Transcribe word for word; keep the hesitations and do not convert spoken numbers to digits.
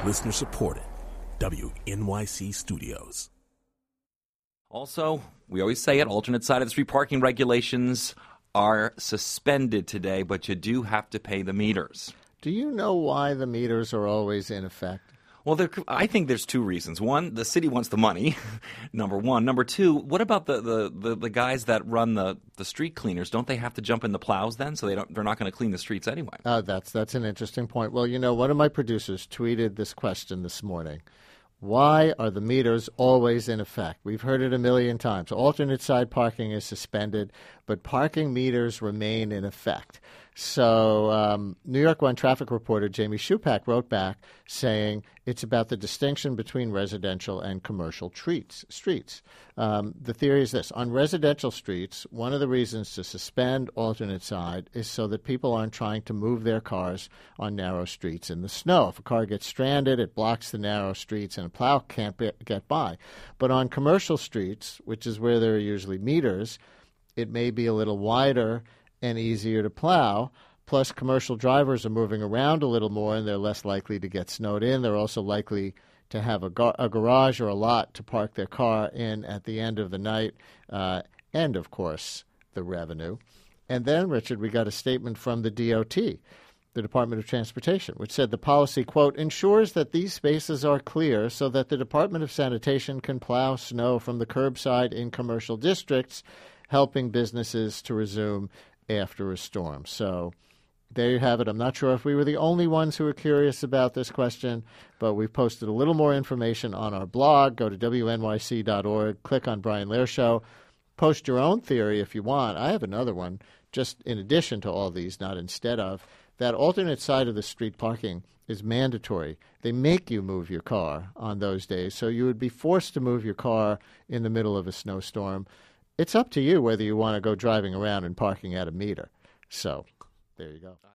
Listener supported. W N Y C Studios. Also, we always say it, alternate side of the street parking regulations are suspended today, but you do have to pay the meters. Do you know why the meters are always in effect? Well, there, I think there's two reasons. One, the city wants the money, number one. Number two, what about the, the, the, the guys that run the, the street cleaners? Don't they have to jump in the plows then? So they don't, they're not going to clean the streets anyway. Uh, that's, that's an interesting point. Well, you know, one of my producers tweeted this question this morning. Why are the meters always in effect? We've heard it a million times. Alternate side parking is suspended, but parking meters remain in effect. So um, New York One traffic reporter Jamie Shupak wrote back saying it's about the distinction between residential and commercial treats, streets. Um, the theory is this. On residential streets, one of the reasons to suspend alternate side is so that people aren't trying to move their cars on narrow streets in the snow. If a car gets stranded, it blocks the narrow streets and a plow can't be, get by. But on commercial streets, which is where there are usually meters, it may be a little wider and easier to plow. Plus, commercial drivers are moving around a little more, and they're less likely to get snowed in. They're also likely to have a, gar- a garage or a lot to park their car in at the end of the night, uh, and, of course, the revenue. And then, Richard, we got a statement from the D O T, the Department of Transportation, which said the policy, quote, ensures that these spaces are clear so that the Department of Sanitation can plow snow from the curbside in commercial districts, helping businesses to resume after a storm. So there you have it. I'm not sure if we were the only ones who were curious about this question, but we've posted a little more information on our blog. Go to W N Y C dot org, click on Brian Lehrer Show. Post your own theory if you want. I have another one, just in addition to all these, not instead of. That alternate side of the street parking is mandatory. They make you move your car on those days, so you would be forced to move your car in the middle of a snowstorm. It's up to you whether you want to go driving around and parking at a meter. So there you go.